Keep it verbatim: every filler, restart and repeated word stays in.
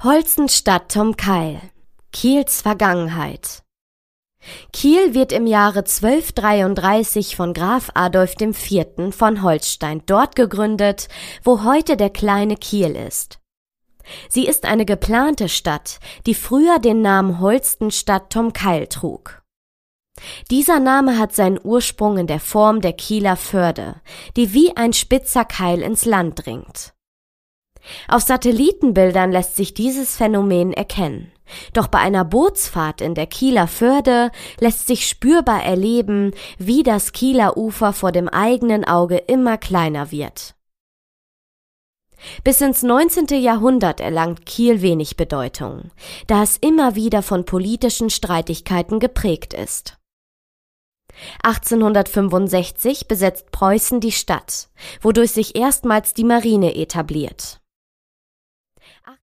Holstenstadt zum Keil. Kiels Vergangenheit. Kiel wird im Jahre zwölfhundertdreiunddreißig von Graf Adolf der Vierte. von Holstein dort gegründet, wo heute der kleine Kiel ist. Sie ist eine geplante Stadt, die früher den Namen Holstenstadt zum Keil trug. Dieser Name hat seinen Ursprung in der Form der Kieler Förde, die wie ein spitzer Keil ins Land dringt. Auf Satellitenbildern lässt sich dieses Phänomen erkennen, doch bei einer Bootsfahrt in der Kieler Förde lässt sich spürbar erleben, wie das Kieler Ufer vor dem eigenen Auge immer kleiner wird. Bis ins neunzehnte. Jahrhundert erlangt Kiel wenig Bedeutung, da es immer wieder von politischen Streitigkeiten geprägt ist. achtzehnhundertfünfundsechzig besetzt Preußen die Stadt, wodurch sich erstmals die Marine etabliert.